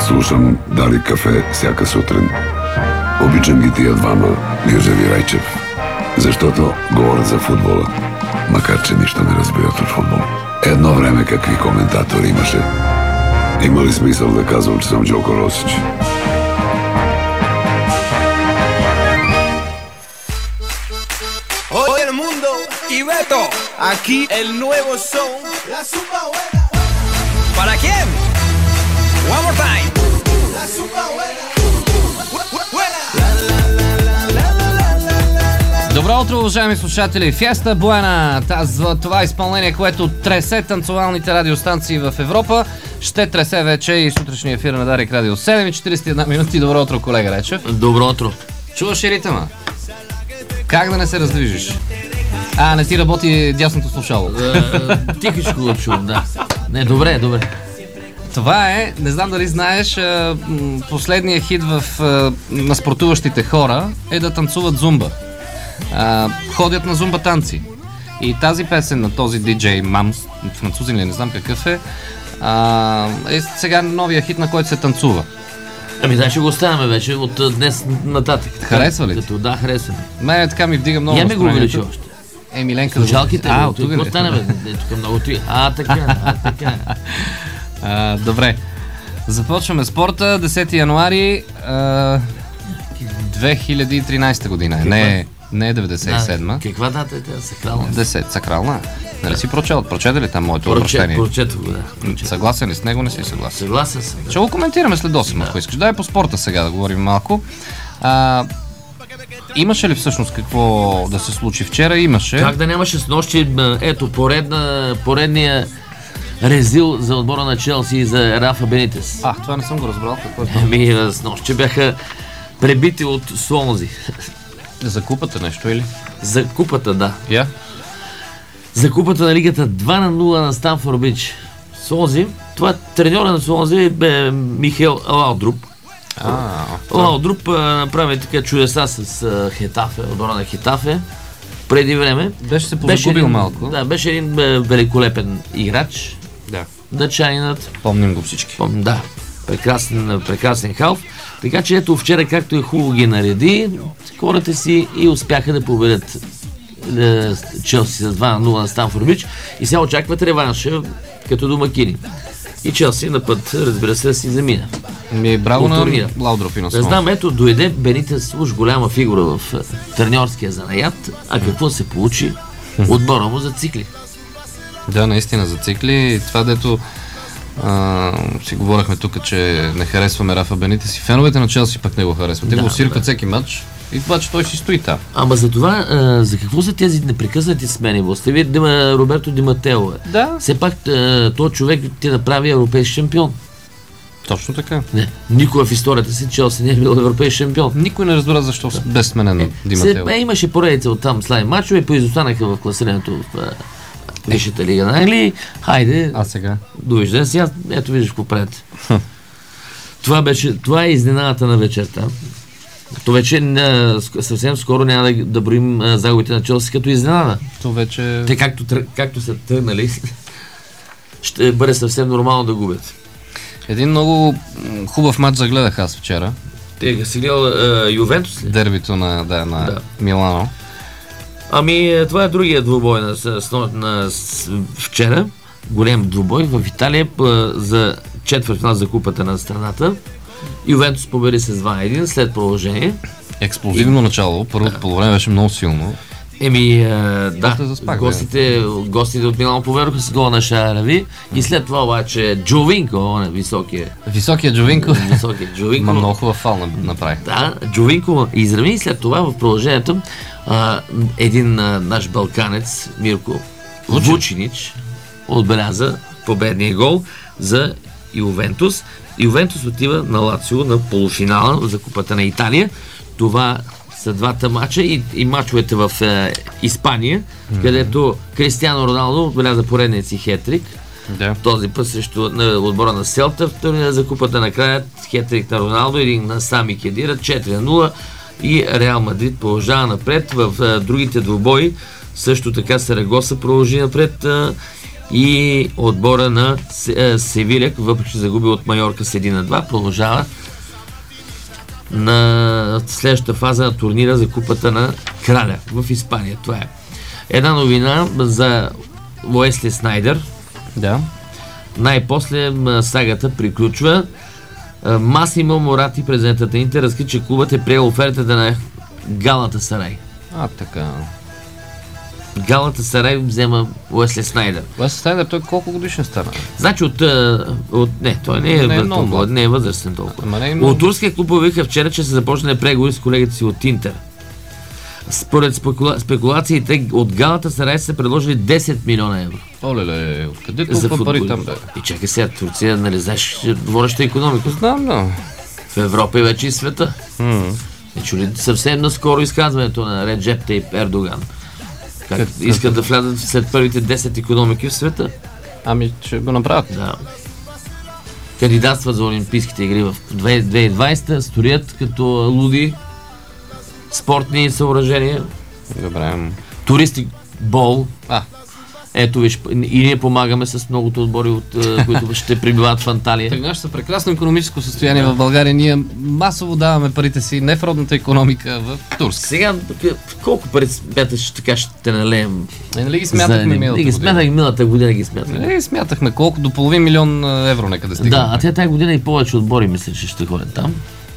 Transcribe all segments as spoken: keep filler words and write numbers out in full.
Слушам Дали кафе всяка сутрин. Обичам ги тия двама, Гюзев и Райчев, защото говорят за футбола, макар че нищо не разбират от футбол. Едно време какви коментатори имаше. Има ли смисъл да казвам, че съм Джоко Росич? Oye el mundo y Beto, aquí el nuevo son La Zumba Buena. ¿Para quién? One more time. La Zumba Buena. Добро утро, уважаеми слушатели! Фиеста Буена, това изпълнение, което тресе танцовалните радиостанции в Европа, ще тресе вече и сутрешния ефир на Дарик Радио. седем и четирийсет и една минути. Добро утро, колега Речев. Добро утро. Чуваш ли ритъма? Как да не се раздвижиш? А, не ти работи дясното слушало. Тихичко го чувам, да. Не, добре, добре. Това е, не знам дали знаеш, последният хит в, на спортуващите хора е да танцуват зумба. А, ходят на зумба танци. И тази песен на този диджей Мамс, французин ли, не знам какъв е, а, е сега новия хит, на който се танцува. Ами да, ще го оставяме вече от днес нататък. Харесва ли? Като, да, харесва. Мене така ми вдига много Я ми го увеличи още. Е, Миленка... Слушалките, а, от тук какво стане, бе? Тук много ти. А, така, а, така. А, добре. Започваме спорта. десети януари а, две хиляди и тринадесета година. Не, не деветдесет и седма. Да, каква дата е тя? Сакрална? десет. Сакрална. Нали си прочел? Прочете ли там моето обращение? Прочето го, да. Прочет. Съгласен ли с него? Не си съгласен? Съгласен съм. Да. Ще го коментираме след осем, ако искаш. Дай по спорта сега да говорим малко. А, имаше ли всъщност какво да се случи вчера? Имаше. Как да нямаше с нощи? Ето, поредна, поредния резил за отбора на Челси и за Рафа Бенитес. А, това не съм го разбрал. Какво е това? Ами, с нощи бяха пребити от Слонзи. За купата нещо или? За купата, да. Я? Yeah. За купата на лигата два на нула на Станфорд Бридж. Слонзи, това треньора на Слонзи бе Михел Лаудруп. А, Лаудруп направи така чудеса с а, Хетафе, отбора на Хетафе. Преди време. Беше се позагубил малко. Да, беше един бе, великолепен играч. Да. Дъчанинът. Помним го всички. Пом, да. Прекрасен, прекрасен халф. Така че ето вчера, както е хубаво ги нареди, хората си и успяха да победят е, Челси с два на нула на Станфорд Бридж и сега очакват реванша като домакини. И Челси на път, разбира се, да си замина. Ми браво на Лаудруп и на Не знам, ето дойде Бенитес, уж голяма фигура в треньорския занаят, а какво се получи? Отбора му зацикли. Да, наистина зацикли. Това, дето а, си говорихме тук, че не харесваме Рафа Бенитес и феновете на Челси пък не го харесват. Те да, го усиркат всеки матч и това, че той си стои там. Ама за това, а, за какво са тези непрекъснати смени? Остави Дима, Роберто Ди Матео. Да. Все пак този човек ти направи европейски шампион. Точно така. Не, никога в историята си Челси не е бил европейски шампион. Никой не разбира защо да. Без сменен Ди Матео. Се, е, имаше поредица от там слаби мачове, поизостанаха в класирането в Висшата лига на Англия. Хайде. А сега? Довиждане. Сега, ето виждаш какво правят. това, беше, това е изненадата на вечерта. То вече не, съвсем скоро няма да, да броим а, загубите на Челси като изненада. То вече... Те както, както са тръгнали, ще бъде съвсем нормално да губят. Един много хубав матч загледах аз вчера. Те си гледал Ювентус ли? Дербито на, да, на да. Милано. Ами, това е другия двубой на, на, на вчера. Голям двубой в Италия за четвъртфинал за купата на страната. Ювентус победи с два на един след продължение. Експлозивно и... начало. Първото да. полувреме беше много силно. Еми, а, да, заспах, гостите, гостите от Милано повероха с гола на Шарави и след това обаче Джовинко, не, високия... Високия Джовинко. Високия Джовинко. Ма много хубав фал направи. Да, Джовинко израви и след това в продължението а, един а, наш балканец, Мирко Вучинич, отбеляза победния гол за Ювентус. Ювентус отива на Лацио на полуфинала за Купата на Италия. Това са двата мача и, и мачовете в е, Испания, mm-hmm. където Кристиано Роналдо отбеляза поредния си хетрик. Yeah. Този път срещу на, отбора на Селта, втория за Купата накрая хетрик на Роналдо, един на Сами Кедира, четири на нула и Реал Мадрид продължава напред. В е, другите двубои също така Сарагоса продължи напред е, и отбора на Севиля, въпреки че загуби от Майорка с един на два, продължава на следващата фаза на турнира за купата на краля в Испания. Това е една новина за Уесли Снайдер. Да. Най-после сагата приключва. Масимо Морати, президентът на Интер, разкри, че клубът е приел офертата на Галата Сарай. А, така. Галата Сарай взема Уесли Снайдер. Уесли Снайдер, той колко годишен стана? Значи от... от не, той не е, не е, толкова, много. не е възрастен толкова. Е много... От турския клуб обявиха вчера, че са започнали преговори с колегите си от Интер. Според спекула... спекулациите от Галата Сарай са предложили десет милиона евро. Оле-ле, откъде толкова пари там бе? И чакай сега, Турция, нали знаеш, водеща икономика. Знам, да. В Европа и вече и света. Mm. Не чули съвсем наскоро изказването на Реджеп Тайип Ердоган. Как Как, искат да влязат след първите десет икономики в света. Ами, ще го направят. Да. Кандидатстват за Олимпийските игри в две хиляди и двадесета, строят като луди спортни съоръжения. Добре. Туристик бол. А. Ето виж, и ние помагаме с многото отбори, от, които ще прибиват в Анталия. При нашето прекрасно икономическо състояние в България ние масово даваме парите си не в родната икономика, в Турска. Сега, колко пари смяташ, че така ще те налеем? Е, нали ги смятахме За, миналата не ги година? смятах миналата година, ги смятахме. Нали ги смятахме колко? До половин милион евро нека да стигне. Да, а тя тази година и повече отбори мисля, че ще ходят там.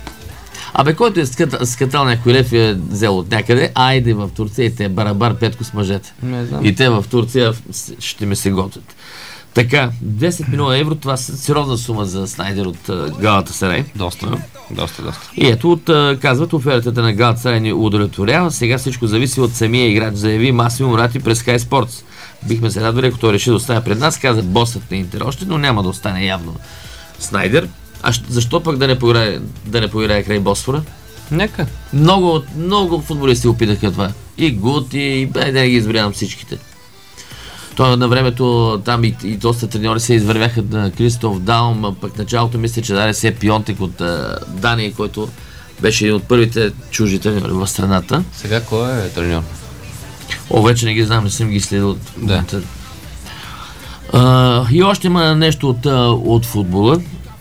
Абе, който е скатал, скатал някой лев и е взел от някъде, айде в Турция и те барабар петко с мъжете. Не знам. И те в Турция ще ме се готвят. Така, десет милиона евро, това са сериозна сума за Снайдер от uh, Галата Сарай. Доста, доста, доста. И ето, от, uh, казват, офертата на Галата Сарай ни удовлетворява. Сега всичко зависи от самия играч, заяви Масимо Морати през Sky Sports. Бихме се радвали, ако той реши да остане пред нас, каза босът на Интер още, но няма да остане явно Снайдер. А защо пък да не поиграе, да не поиграе край Босфора? Нека. Много, много футболисти опитаха това. И Гути, и бе, да не ги изброявам всичките. Той на времето там и, и доста треньори се извървяха на Кристоф Даум, а пък началото мисля, че даде се Пионтек от а, Дания, който беше един от първите чужди треньори в страната. Сега кой е треньор? О, вече не ги знам, не съм ги следил. Да. А, и още има нещо от, от футбола.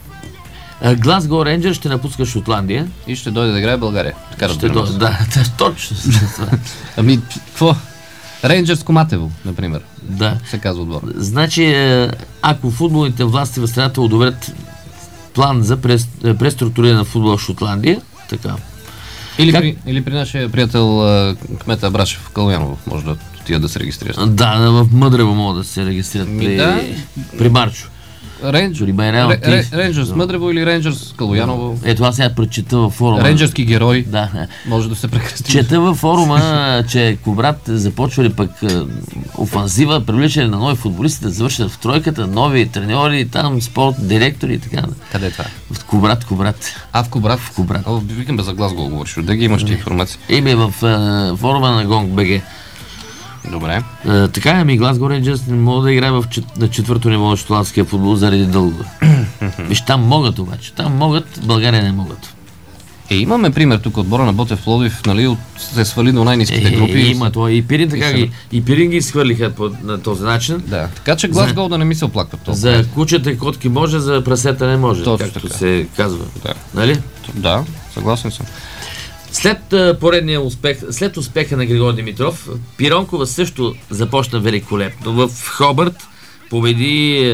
Глазго Рейнджърс ще напуска Шотландия. И ще дойде да играе в България. Така Ще дойде, да, да, точно. Ами, какво? Рейнджърс Коматево, например. Да. Се казва отбор. Значи, ако футболните власти в страната одобрят план за преструктуриране на футбола в Шотландия, така. Или, Как? при, или при нашия приятел кмета Абрашев в Калуяново може да отида да се регистрира. Да, в Мъдрево могат да се регистрират при, да. при Марчо. Рейндж... Дори бе, реално, ти- Рейнджърс Мъдрево или Рейнджърс Калуяново. Ето аз сега прочета във форума. Рейнджърски герой. Да. Може да се прекръсти. Чета във форума, че Кубрат започвали пък е, офанзива, привличане на нови футболисти да завършат в тройката, нови треньори, там спорт, директори и така. Къде е това? В Кубрат, Кубрат. А, в Кубрат? В Кубрат. О, викам бе за Глазго говориш. Да ги имаш ти информация. Име в е, форума на Гонг БГ. Добре. Е, така, ами Глазго Рейнджърс не могат да играе в чет, на четвърто ниво на шотландския футбол заради дълго. Виж, там могат обаче. Там могат, България не могат. Е, имаме пример тук отбора на Ботев Пловдив, нали, от, се свали до най-ниските Е, групи. има това. И Пирин така И ги, и Пирин ги изхвърлиха по, на този начин. Да, така че Глазго да не ми се оплаква толкова. За кучета и котки може, за прасета не може, Точно както така. се казва. Да. Нали? Да, съгласен съм. След а, поредния успех, след успеха на Григор Димитров, Пиронкова също започна великолепно. В Хобърт победи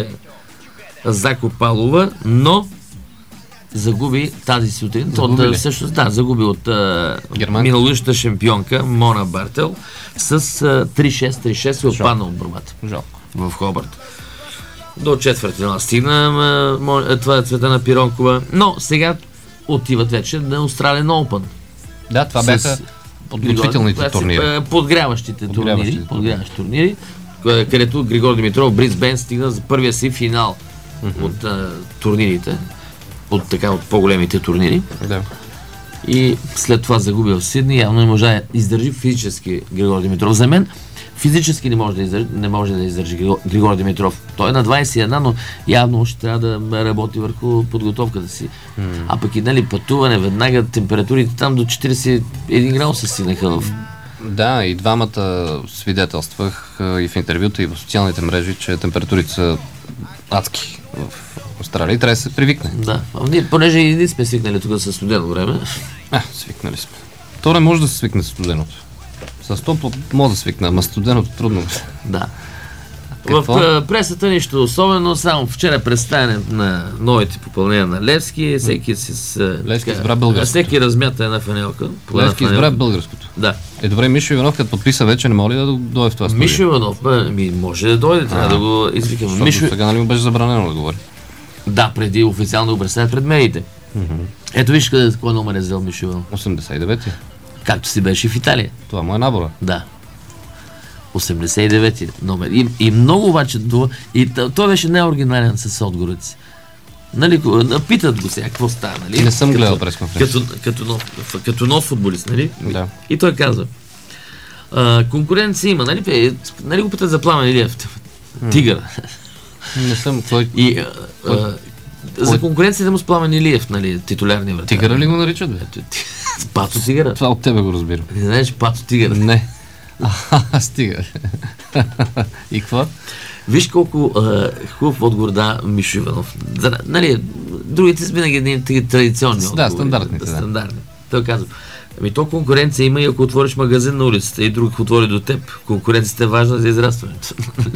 Зако Палова, но загуби тази сутрин. Загуби От, ли? всъщност, да, загуби от а, Германка? миналогодишната шампионка Мона Бартел с а, три шест три шест и отпадна от борбата Жалко. в Хобърт. До четвъртфинала стигна ма, мо- това е цвета на Пиронкова, но сега отиват вече на Australian Open. Да, това С- бяха подготвителните Това са, турнири. е, Подгряващите турнири, Подгряващите подгряващи турнири, кое- където Григор Димитров, Брисбен стигна за първия си финал от а, турнирите, от така от по-големите турнири. Да. И след това загуби в Сидни, явно не може да издържи физически Григор Димитров. За мен физически не може да издържи, не може да издържи Григор, Григор Димитров. Той е на двадесет и една, но явно ще трябва да работи върху подготовката си. Mm. А пък и нали пътуване, веднага температурите там до четиридесет и един градуса стигнаха в Да, и двамата свидетелствах а, и в интервюта, и в социалните мрежи, че температурите са адски в Австралия и трябва да се привикне. Да, а ние, понеже и ние сме свикнали тук със студено време. А, свикнали сме. То не може да се свикне с студеното. С топло може да свикне, ама студеното трудно. Да. Какво? В пресата нищо особено, само вчера представяне на новите попълнения на Левски, всеки с... Левски избра българското. Всеки размята една фанелка. Левски избра българското. Да. Е, добре, Мишо Иванов, като подписа вече, не моли да дойде в това студио. Мишо Иванов, бе, ми може да дойде, трябва да го извикаме. Защото Мишо... сега нали му беше забранено да говори. Да, преди официално да представя пред медиите. Mm-hmm. Ето виж къде кой номер е взел Мишо Иванов. осемдесет и девети. Както си беше в Италия. Това му е набора. Да. осемдесет и девети номер. И, и много обаче, и той беше неоригинален с отговорите си. Нали, питат го сега, какво става, нали? Не съм гледал през конференция. Като, като, нов, като нов футболист, нали? Да. И той казва, а, конкуренция има, нали? Нали го питат за Пламен Илиев? Тигър. Не съм, той... И, а, а, за конкуренцията му с Пламен Илиев, нали? Титулярния вратар. Тигъра ли го наричат, бе? Пато Тигъра. Това от тебе го разбирам. Не знаеш Пато Тигъра? Не. А, стига. И какво? Виж колко а, хубав отговор да Мишо Иванов. За, нали, другите са винаги едни традиционни да, отговори. стандартните, да, да. стандартни. Той казва, ами то конкуренция има и ако отвориш магазин на улицата и друг отвори до теб. Конкуренцията е важна за израстването.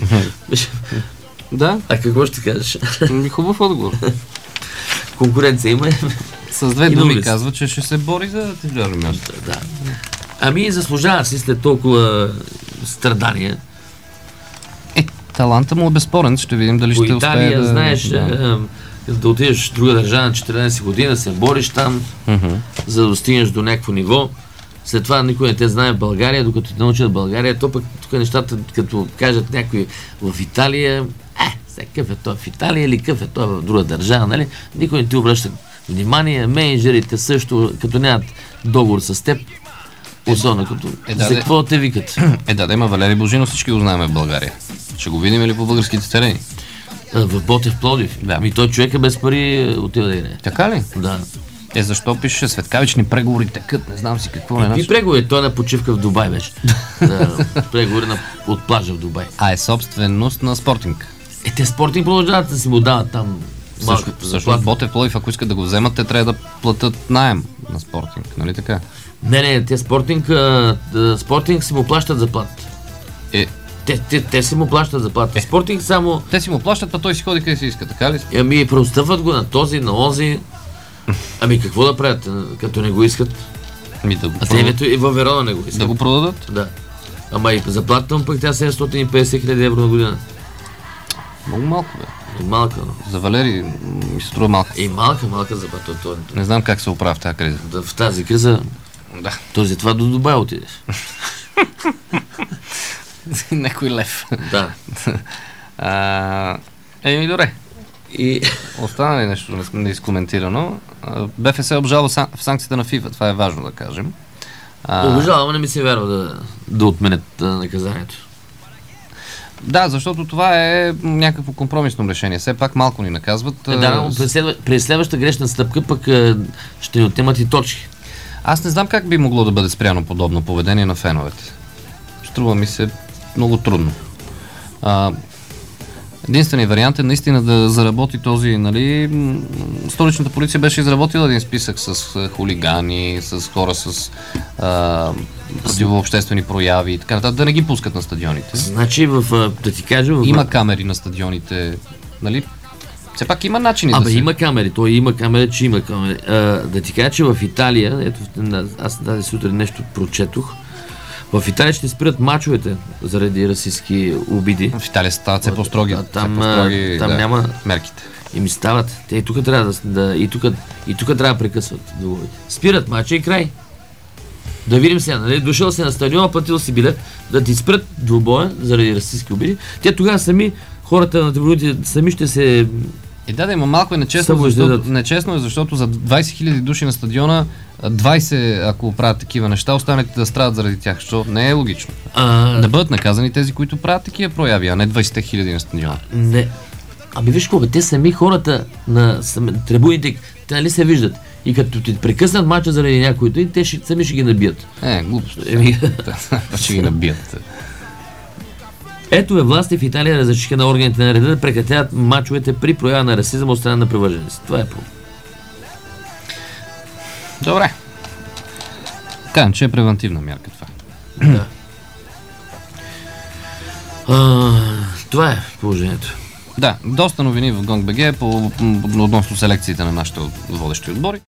Да. А какво ще кажеш? Хубав отговор. Конкуренция има. С две думи казва, че ще се бори за титулярно място. Да. Ами заслужава си след толкова страдания. Е, таланта му е безспорен, ще видим дали по ще Италия, успее да... знаеш, да, да отидеш в друга държава на четиринадесет години, се бориш там, uh-huh. за да достигнеш до някакво ниво. След това никой не те знае в България, докато те научат в България. То пък тук нещата, като кажат някой в Италия, е, сега къв е той в Италия или къв е той в друга държава, нали? Никой не ти обръща внимание, менеджерите също, като нямат договор с теб, особено като е, да, за какво те викат? Е, да, да има Валери Божинов, всички го знаем в България. Ще го видим ли по българските терени? В Ботев Пловдив. Да. Ами той човека без пари отива да играе. Така ли? Да. Е, защо пише Светкавични преговори текат, не знам си какво не Какви преговори? Той на почивка в Дубай беше. Да, преговори на, от плажа в Дубай. А е собственост на Спортинг. Е, те Спортинг продължават да си му дават там малко. Всъщност Ботев Пловдив, ако искат да го вземат, те трябва да платят наем на Спортинг, нали така? Не, не, те Спортинг, а, Спортинг си му плащат заплата. Е, Те, те, те си му плащат заплата. Е. Спортинг само... Те си му плащат, а той си ходи къде си иска, така ли? Ами преотстъпват го на този, на онзи. Ами какво да правят, като не го искат? Ми да го А те ето и във Верона не го искат. Да го продадат? Да. Ама и заплатата му пък тя седемстотин и петдесет хиляди евро на година. Много малко, бе. И малка, но. За Валери ми се струва малка. И малка, малка заплата. Това. Не знам как се оправя в тази криза. Да, в тази криза, Да. този това до Дубай отидеш. Некой лев. Да. А, еми, добре. И... Остана ли нещо неизкоментирано? БФС обжалва сан... в санкцията на ФИФА, това е важно да кажем. А... Обжалва, не ми се вярва да, да отменят наказанието. Да, защото това е някакво компромисно решение. Все пак малко ни наказват. Е, да, но през, следва... през следващата грешна стъпка пък ще ни отнемат и точки. Аз не знам как би могло да бъде спряно подобно поведение на феновете. Струва ми се много трудно. А, единственият вариант е наистина да заработи този, нали, столичната полиция беше изработила един списък с хулигани, с хора с а, противообществени прояви и така нататък, да не ги пускат на стадионите. Значи, в, да ти кажа... В... Има камери на стадионите, нали? Все пак има начини Абе, да се... има камери, той има камери, че има камери. А, да ти кажа, че в Италия, ето, аз тази сутрин нещо прочетох, в Италия ще спират мачовете заради расистски обиди. В Италия стават все по-строги, а, там, все по-строги там да, няма... мерките. И ми стават. Те и тук трябва да, да и тук и тук трябва да прекъсват договорите. Спират мача и край. Да видим сега, нали? Дошъл си на стадиона, платил си билет, да ти спрат двубоя заради расистски обиди. Те тогава сами, хората на трибуните сами ще се... И да, да, има малко е нечестно, защото, нечестно е, защото за двайсет хиляди души на стадиона, двайсет, ако правят такива неща, останалите да страдат заради тях, защото не е логично. А... Да бъдат наказани тези, които правят такива прояви, а не двайсет хиляди на стадиона. Не. Ами виж какво, те сами хората на сами, трибуните, те нали се виждат. И като ти прекъснат мача заради някой, те ще, сами ще ги набият. Е, глупост. Ще ги набият. Ето е власти в Италия разрешиха на органите на реда да прекратяват мачовете при проява на расизъм от страна на привърженици. Това е по. Добре. Казвам, че е превентивна мярка това. Да. А, това е положението. Да, доста новини в Гонг.бг по, относно селекциите на нашите водещи отбори.